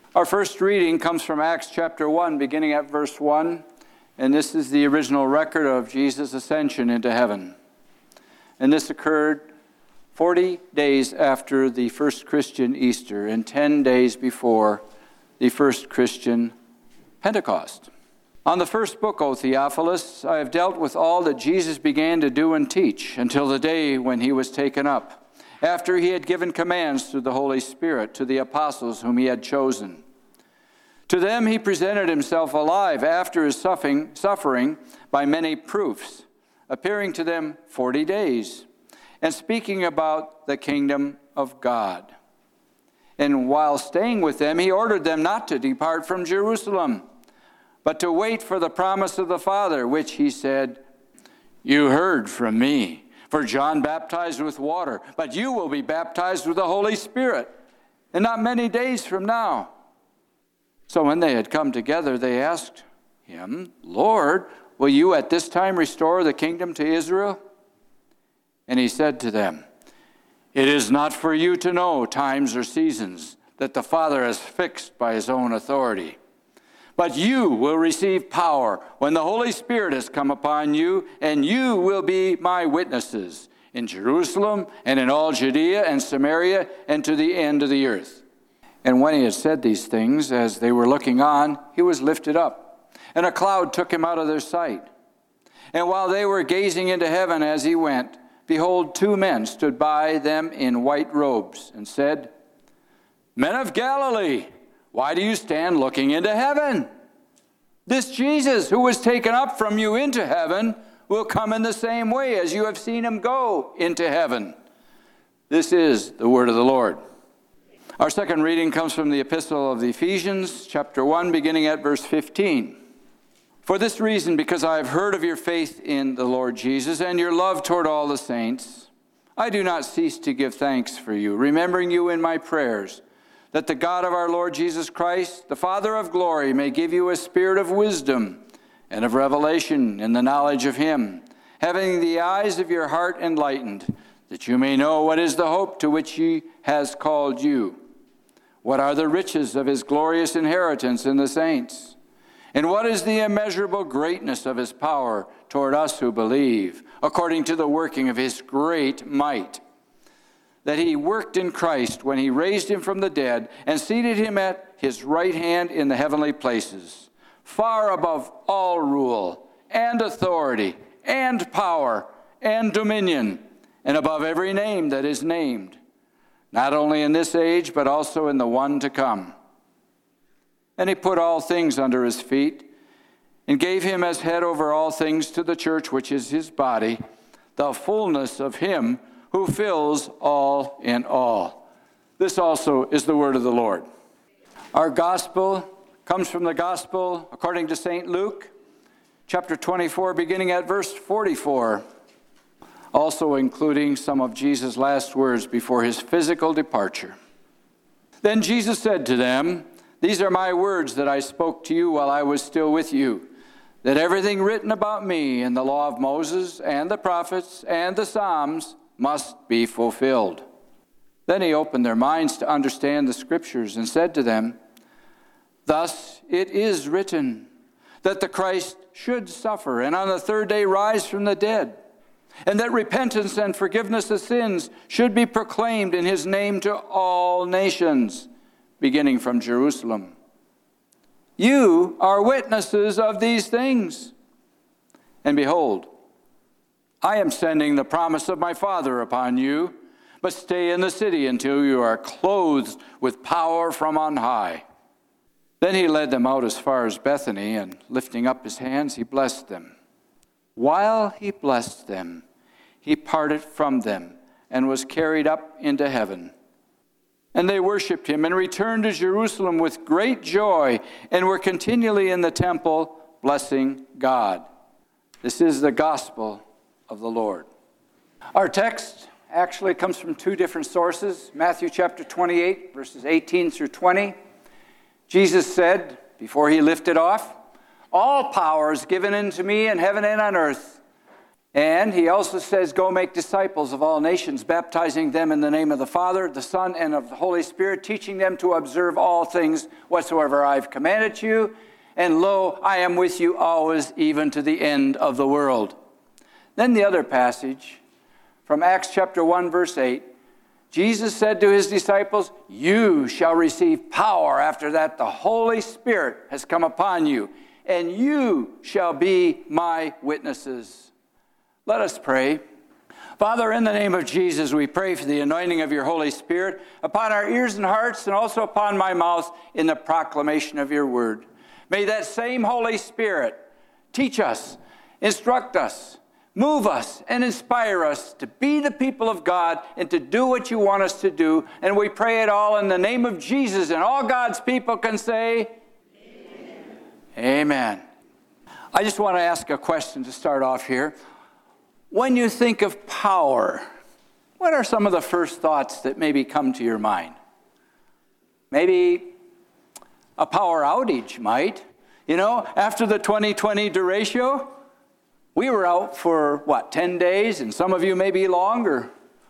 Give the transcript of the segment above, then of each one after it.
Our first reading comes from Acts chapter 1, beginning at verse 1, and this is the original record of Jesus' ascension into heaven. And this occurred 40 days after the first Christian Easter and 10 days before the first Christian Pentecost. On the first book, O Theophilus, I have dealt with all that Jesus began to do and teach until the day when he was taken up, after he had given commands through the Holy Spirit to the apostles whom he had chosen. To them he presented himself alive after his suffering by many proofs, appearing to them 40 days, and speaking about the kingdom of God. And while staying with them, he ordered them not to depart from Jerusalem, but to wait for the promise of the Father, which he said, "You heard from me. For John baptized with water, but you will be baptized with the Holy Spirit, and not many days from now." So when they had come together, they asked him, "Lord, will you at this time restore the kingdom to Israel?" And he said to them, "It is not for you to know times or seasons that the Father has fixed by his own authority. But you will receive power when the Holy Spirit has come upon you, and you will be my witnesses in Jerusalem and in all Judea and Samaria and to the end of the earth." And when he had said these things, as they were looking on, he was lifted up, and a cloud took him out of their sight. And while they were gazing into heaven as he went, behold, two men stood by them in white robes and said, "Men of Galilee, why do you stand looking into heaven? This Jesus who was taken up from you into heaven will come in the same way as you have seen him go into heaven." This is the word of the Lord. Our second reading comes from the Epistle of the Ephesians, chapter 1, beginning at verse 15. "For this reason, because I have heard of your faith in the Lord Jesus and your love toward all the saints, I do not cease to give thanks for you, remembering you in my prayers, that the God of our Lord Jesus Christ, the Father of glory, may give you a spirit of wisdom and of revelation in the knowledge of him, having the eyes of your heart enlightened, that you may know what is the hope to which he has called you, what are the riches of his glorious inheritance in the saints, and what is the immeasurable greatness of his power toward us who believe, according to the working of his great might, that he worked in Christ when he raised him from the dead and seated him at his right hand in the heavenly places, far above all rule and authority and power and dominion, and above every name that is named, not only in this age, but also in the one to come. And he put all things under his feet and gave him as head over all things to the church, which is his body, the fullness of him who fills all in all." This also is the word of the Lord. Our gospel comes from the gospel according to St. Luke, chapter 24, beginning at verse 44, also including some of Jesus' last words before his physical departure. "Then Jesus said to them, 'These are my words that I spoke to you while I was still with you, that everything written about me in the law of Moses and the prophets and the Psalms must be fulfilled.' Then he opened their minds to understand the scriptures and said to them, 'Thus it is written, that the Christ should suffer and on the third day rise from the dead, and that repentance and forgiveness of sins should be proclaimed in his name to all nations, beginning from Jerusalem. You are witnesses of these things. And behold, I am sending the promise of my Father upon you, but stay in the city until you are clothed with power from on high.' Then he led them out as far as Bethany, and lifting up his hands, he blessed them. While he blessed them, he parted from them and was carried up into heaven. And they worshipped him and returned to Jerusalem with great joy and were continually in the temple blessing God." This is the gospel of the Lord. Our text actually comes from two different sources. Matthew chapter 28, verses 18 through 20. Jesus said, before he lifted off, "All power is given unto me in heaven and on earth. And he also says, go make disciples of all nations, baptizing them in the name of the Father, the Son, and of the Holy Spirit, teaching them to observe all things whatsoever I've commanded you. And lo, I am with you always, even to the end of the world. Then the other passage from Acts chapter 1, verse 8, Jesus said to his disciples, you shall receive power after that the Holy Spirit has come upon you, and you shall be my witnesses. Let us pray. Father, in the name of Jesus, we pray for the anointing of your Holy Spirit upon our ears and hearts, and also upon my mouth in the proclamation of your word. May that same Holy Spirit teach us, instruct us, move us, and inspire us to be the people of God and to do what you want us to do. And we pray it all in the name of Jesus, and all God's people can say, Amen. Amen. I just want to ask a question to start off here. When you think of power, what are some of the first thoughts that maybe come to your mind? Maybe a power outage might. You know, after the 2020 derecho, we were out for, 10 days, and some of you maybe longer.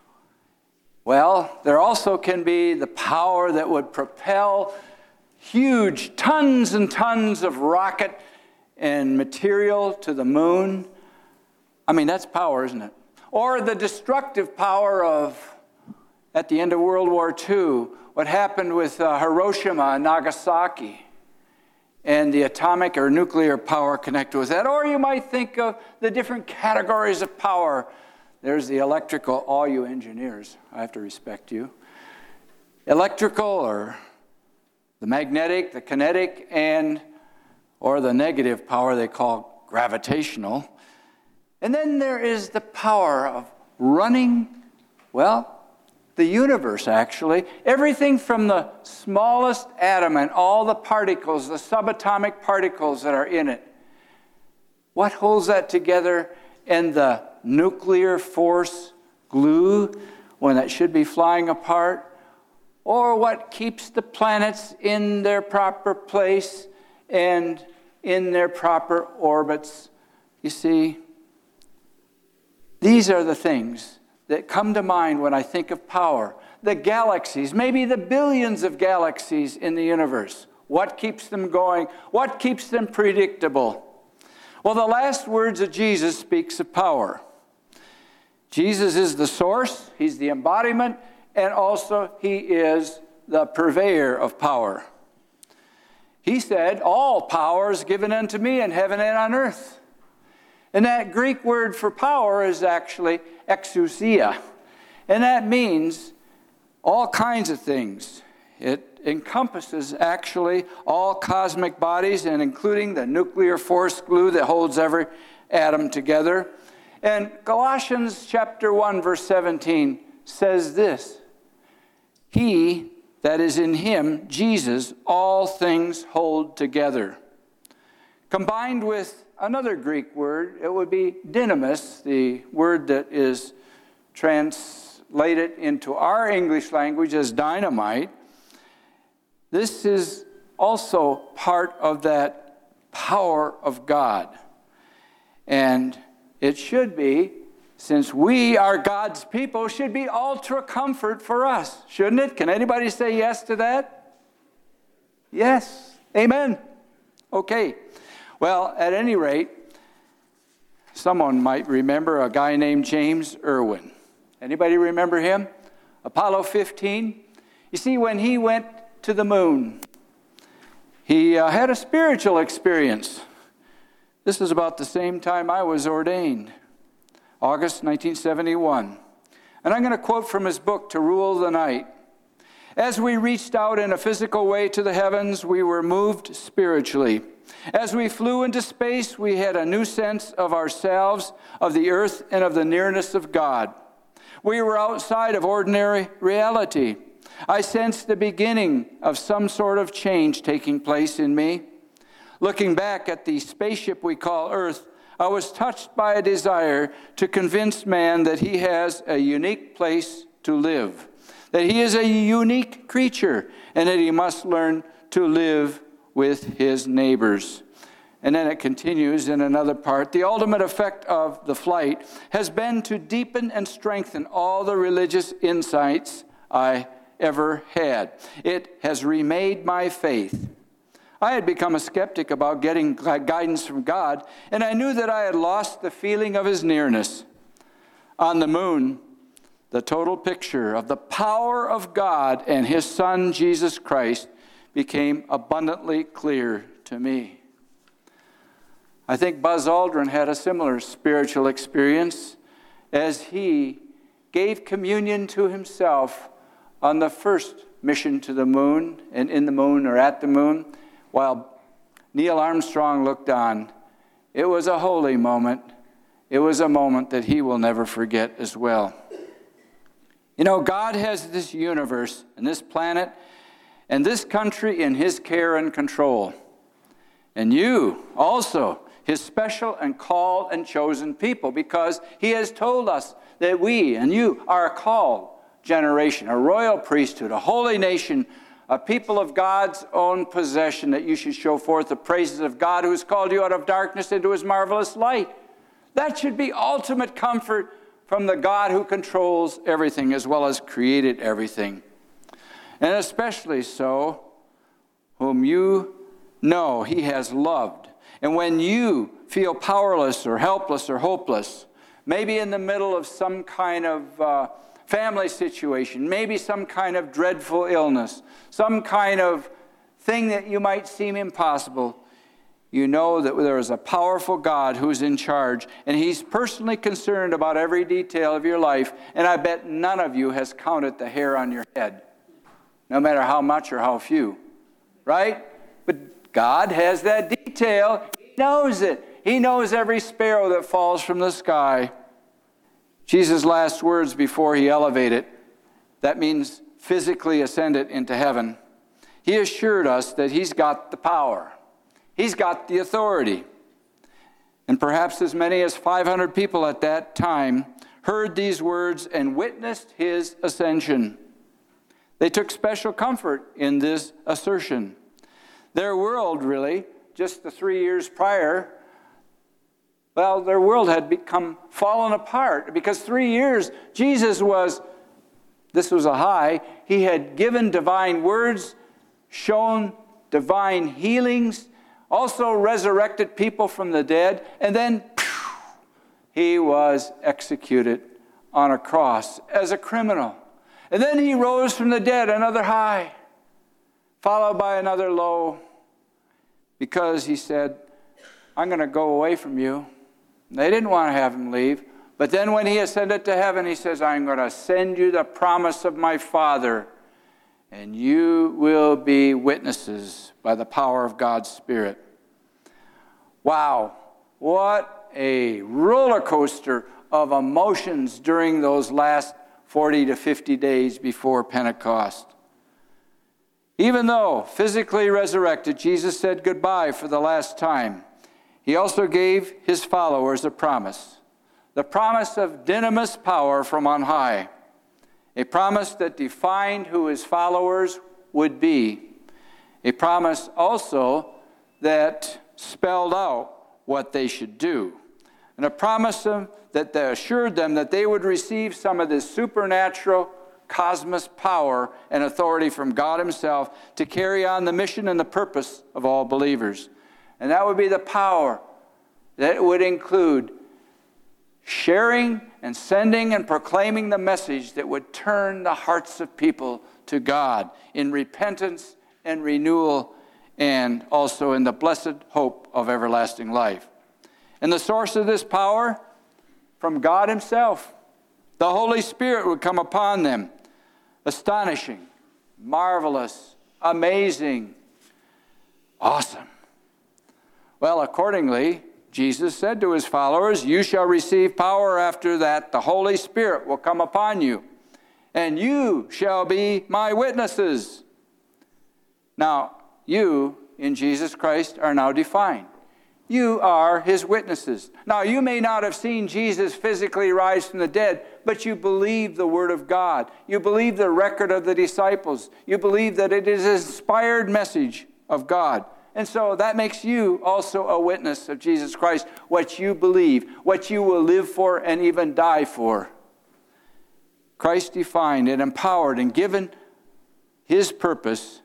Well, there also can be the power that would propel huge tons and tons of rocket and material to the moon. I mean, that's power, isn't it? Or the destructive power of, at the end of World War II, what happened with Hiroshima and Nagasaki, and the atomic or nuclear power connected with that. Or you might think of the different categories of power. There's the electrical, all you engineers, I have to respect you. Electrical, or the magnetic, the kinetic, or the negative power they call gravitational. And then there is the power of running, the universe actually. Everything from the smallest atom and all the particles, the subatomic particles that are in it. What holds that together? And the nuclear force glue when it should be flying apart? Or what keeps the planets in their proper place and in their proper orbits? You see, these are the things that come to mind when I think of power. The galaxies, maybe the billions of galaxies in the universe. What keeps them going? What keeps them predictable? Well, the last words of Jesus speaks of power. Jesus is the source, he's the embodiment, and also he is the purveyor of power. He said, all power is given unto me in heaven and on earth. And that Greek word for power is actually exousia. And that means all kinds of things. It encompasses actually all cosmic bodies, and including the nuclear force glue that holds every atom together. And Colossians chapter 1, verse 17 says this: he that is in him, Jesus, all things hold together. Combined with another Greek word, it would be dynamis, the word that is translated into our English language as dynamite. This is also part of that power of God. And it should be, since we are God's people, should be ultra comfort for us, shouldn't it? Can anybody say yes to that? Yes. Amen. Okay. Well, at any rate, someone might remember a guy named James Irwin. Anybody remember him? Apollo 15. You see, when he went to the moon, he had a spiritual experience. This is about the same time I was ordained, August 1971. And I'm going to quote from his book, To Rule the Night. As we reached out in a physical way to the heavens, we were moved spiritually. As we flew into space, we had a new sense of ourselves, of the earth, and of the nearness of God. We were outside of ordinary reality. I sensed the beginning of some sort of change taking place in me. Looking back at the spaceship we call Earth, I was touched by a desire to convince man that he has a unique place to live, that he is a unique creature, and that he must learn to live with his neighbors. And then it continues in another part. The ultimate effect of the flight has been to deepen and strengthen all the religious insights I ever had. It has remade my faith. I had become a skeptic about getting guidance from God, and I knew that I had lost the feeling of His nearness. On the moon, the total picture of the power of God and His Son, Jesus Christ, became abundantly clear to me. I think Buzz Aldrin had a similar spiritual experience as he gave communion to himself on the first mission to the moon and in the moon or at the moon, while Neil Armstrong looked on. It was a holy moment. It was a moment that he will never forget as well. You know, God has this universe and this planet and this country in His care and control. And you also, His special and called and chosen people, because He has told us that we and you are a called generation, a royal priesthood, a holy nation, a people of God's own possession, that you should show forth the praises of God who has called you out of darkness into His marvelous light. That should be ultimate comfort from the God who controls everything as well as created everything. And especially so, whom you know He has loved. And when you feel powerless or helpless or hopeless, maybe in the middle of some kind of family situation, maybe some kind of dreadful illness, some kind of thing that you might seem impossible, you know that there is a powerful God who's in charge, and He's personally concerned about every detail of your life, and I bet none of you has counted the hair on your head, no matter how much or how few, right? But God has that detail. He knows it. He knows every sparrow that falls from the sky. Jesus' last words before He elevated, that means physically ascended into heaven, He assured us that He's got the power. He's got the authority. And perhaps as many as 500 people at that time heard these words and witnessed His ascension. They took special comfort in this assertion. Their world, really, just the 3 years prior, well, their world had become fallen apart because 3 years, Jesus was, this was a high, He had given divine words, shown divine healings, also resurrected people from the dead, and then He was executed on a cross as a criminal. And then He rose from the dead, another high, followed by another low, because He said, I'm going to go away from you. They didn't want to have Him leave. But then when He ascended to heaven, He says, I'm going to send you the promise of my Father, and you will be witnesses by the power of God's Spirit. Wow, what a roller coaster of emotions during those last 40 to 50 days before Pentecost. Even though physically resurrected, Jesus said goodbye for the last time. He also gave His followers a promise, the promise of dynamis power from on high, a promise that defined who His followers would be, a promise also that spelled out what they should do, and a promise that assured them that they would receive some of this supernatural cosmos power and authority from God Himself to carry on the mission and the purpose of all believers. And that would be the power that would include sharing and sending and proclaiming the message that would turn the hearts of people to God in repentance and renewal, and also in the blessed hope of everlasting life. And the source of this power? From God Himself. The Holy Spirit would come upon them. Astonishing, marvelous, amazing, awesome. Well, accordingly, Jesus said to His followers, you shall receive power after that. The Holy Spirit will come upon you, and you shall be my witnesses. Now, you in Jesus Christ are now defined. You are His witnesses. Now, you may not have seen Jesus physically rise from the dead, but you believe the Word of God. You believe the record of the disciples. You believe that it is an inspired message of God. And so that makes you also a witness of Jesus Christ, what you believe, what you will live for and even die for. Christ defined and empowered and given his purpose,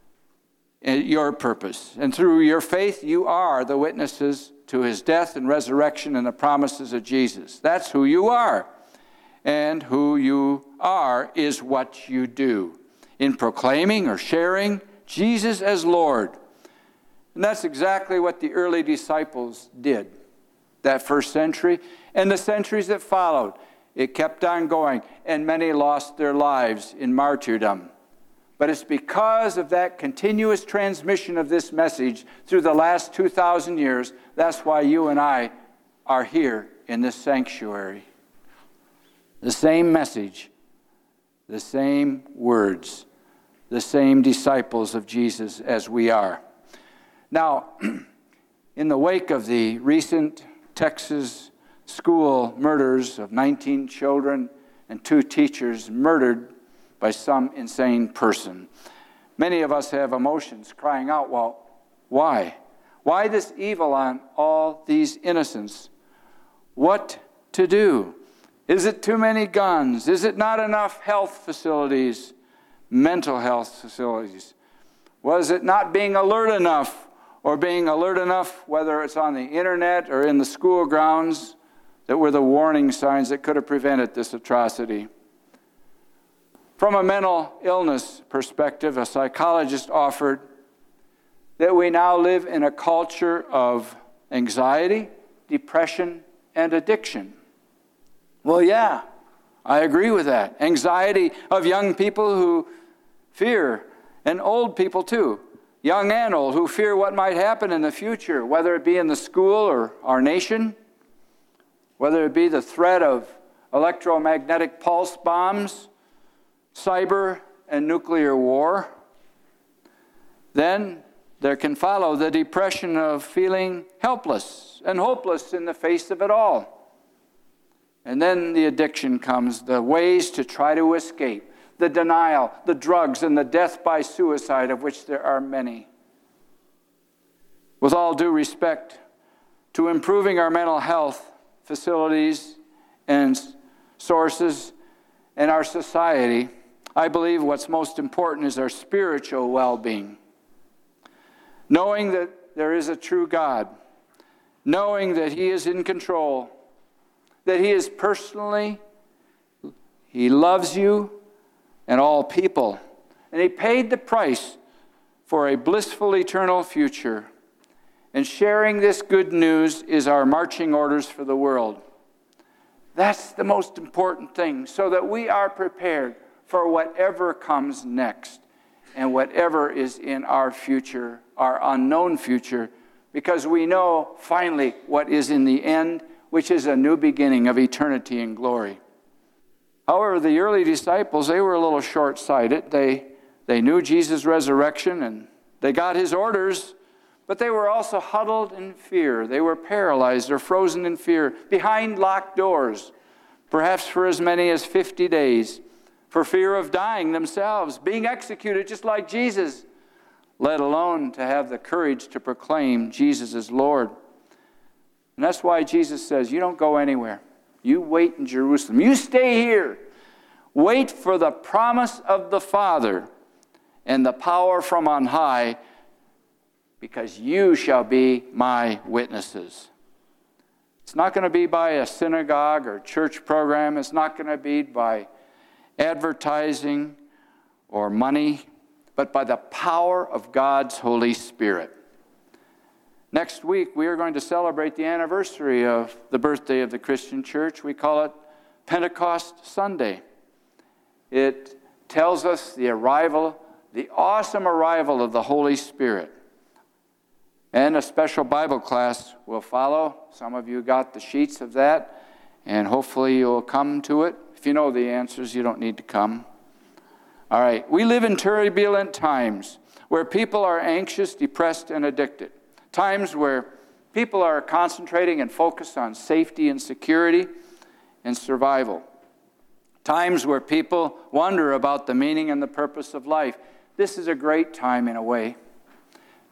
your purpose. And through your faith, you are the witnesses to his death and resurrection and the promises of Jesus. That's who you are. And who you are is what you do in proclaiming or sharing Jesus as Lord. And that's exactly what the early disciples did that first century and the centuries that followed. It kept on going, and many lost their lives in martyrdom. But it's because of that continuous transmission of this message through the last 2,000 years, that's why you and I are here in this sanctuary. The same message, the same words, the same disciples of Jesus as we are. Now, in the wake of the recent Texas school murders of 19 children and 2 teachers murdered by some insane person, many of us have emotions crying out, well, why? Why this evil on all these innocents? What to do? Is it too many guns? Is it not enough health facilities, mental health facilities? Was it not being alert enough, or being alert enough, whether it's on the internet or in the school grounds, that were the warning signs that could have prevented this atrocity? From a mental illness perspective, a psychologist offered that we now live in a culture of anxiety, depression, and addiction. Well, yeah, I agree with that. Anxiety of young people who fear, and old people too, young and old, who fear what might happen in the future, whether it be in the school or our nation, whether it be the threat of electromagnetic pulse bombs, cyber and nuclear war. Then there can follow the depression of feeling helpless and hopeless in the face of it all. And then the addiction comes, the ways to try to escape, the denial, the drugs, and the death by suicide, of which there are many. With all due respect to improving our mental health facilities and sources in our society, I believe what's most important is our spiritual well-being. Knowing that there is a true God, knowing that he is in control, that he is personally, he loves you and all people, and he paid the price for a blissful eternal future. And sharing this good news is our marching orders for the world. That's the most important thing, so that we are prepared for whatever comes next and whatever is in our future, our unknown future, because we know finally what is in the end, which is a new beginning of eternity and glory. However, the early disciples, they were a little short-sighted. They knew Jesus' resurrection and they got his orders, but they were also huddled in fear. They were paralyzed or frozen in fear behind locked doors, perhaps for as many as 50 days, for fear of dying themselves, being executed just like Jesus, let alone to have the courage to proclaim Jesus as Lord. And that's why Jesus says, you don't go anywhere. You wait in Jerusalem. You stay here. Wait for the promise of the Father and the power from on high, because you shall be my witnesses. It's not going to be by a synagogue or church program. It's not going to be by advertising or money, but by the power of God's Holy Spirit. Next week, we are going to celebrate the anniversary of the birthday of the Christian church. We call it Pentecost Sunday. It tells us the awesome arrival of the Holy Spirit. And a special Bible class will follow. Some of you got the sheets of that, and hopefully you'll come to it. If you know the answers, you don't need to come. All right, we live in turbulent times where people are anxious, depressed, and addicted. Times where people are concentrating and focused on safety and security and survival. Times where people wonder about the meaning and the purpose of life. This is a great time in a way.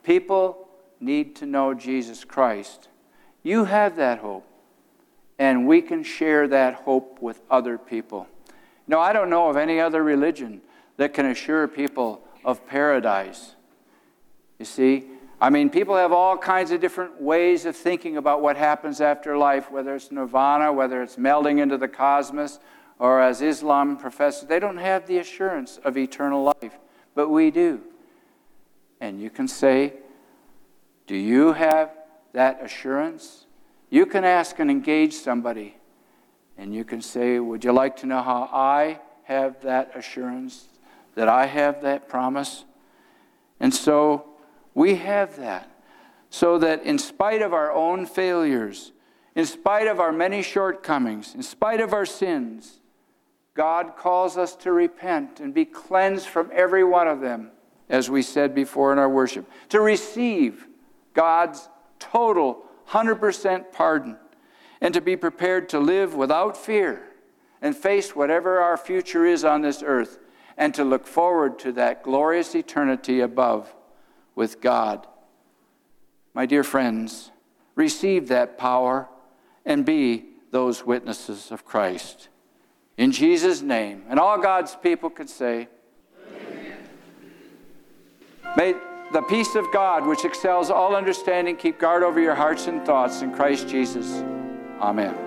People need to know Jesus Christ. You have that hope, and we can share that hope with other people. No, I don't know of any other religion that can assure people of paradise. You see, I mean, people have all kinds of different ways of thinking about what happens after life, whether it's nirvana, whether it's melding into the cosmos, or as Islam professes, they don't have the assurance of eternal life, but we do. And you can say, do you have that assurance? You can ask and engage somebody, and you can say, would you like to know how I have that assurance, that I have that promise? And so we have that, so that in spite of our own failures, in spite of our many shortcomings, in spite of our sins, God calls us to repent and be cleansed from every one of them, as we said before in our worship, to receive God's total 100% pardon, and to be prepared to live without fear and face whatever our future is on this earth, and to look forward to that glorious eternity above with God. My dear friends, receive that power and be those witnesses of Christ. In Jesus' name. And all God's people could say, amen. May the peace of God, which excels all understanding, keep guard over your hearts and thoughts in Christ Jesus. Amen.